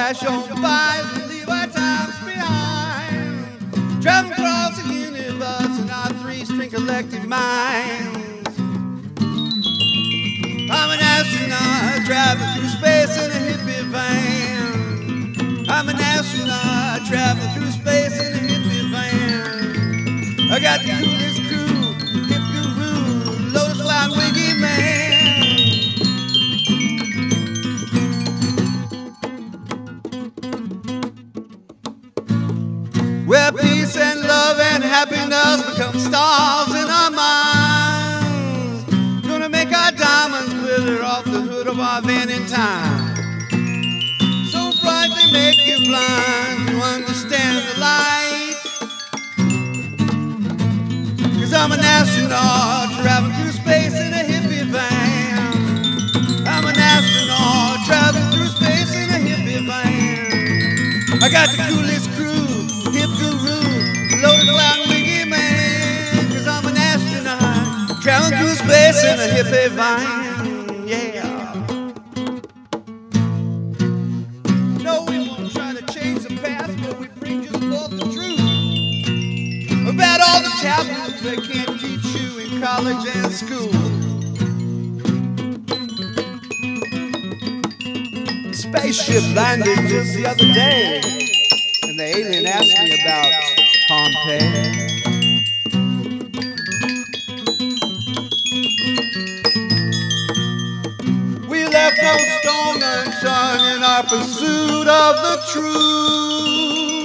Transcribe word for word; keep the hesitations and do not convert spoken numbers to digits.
flash on by and leave our times behind. Traveling across the universe in our three-string collective minds. I'm an astronaut traveling through space in a hippie van. I'm an astronaut traveling through space in a hippie van. I got the coolest crew, hip guru, lotus flying wiggy man. Where peace and love and happiness become stars in our minds. Gonna make our diamonds glitter off the hood of our van in time. So bright they make you blind to understand the light. Cause I'm an astronaut traveling through space in a hippie van. I'm an astronaut traveling through space in a hippie van. I got the coolest crew, hip guru, loaded clown wiggy man. Cause I'm an astronaut traveling through space in a hippie van. Yeah. No, we won't try to change the past, but we bring just forth the truth about all the taboos they can't teach you in college and school. Spaceship landed just the other day, and the alien asked me about Pompeii. We left no stone unturned in our pursuit of the truth.